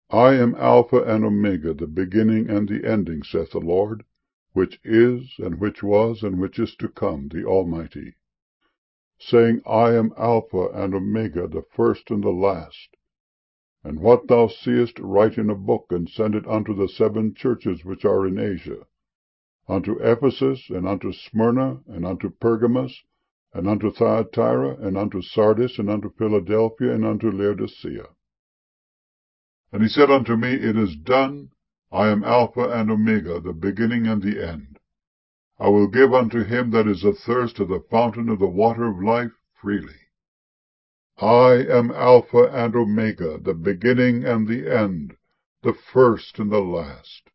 I am Alpha and Omega, the beginning and the ending, saith the Lord, which is, and which was, and which is to come, the Almighty. Saying, I am Alpha and Omega, the first and the last. And what thou seest write in a book, and send it unto the 7 churches which are in Asia, unto Ephesus, and unto Smyrna, and unto Pergamos, and unto Thyatira, and unto Sardis, and unto Philadelphia, and unto Laodicea. And he said unto me, It is done. I am Alpha and Omega, the beginning and the end. I will give unto him that is athirst of the fountain of the water of life freely. I am Alpha and Omega, the beginning and the end, the first and the last.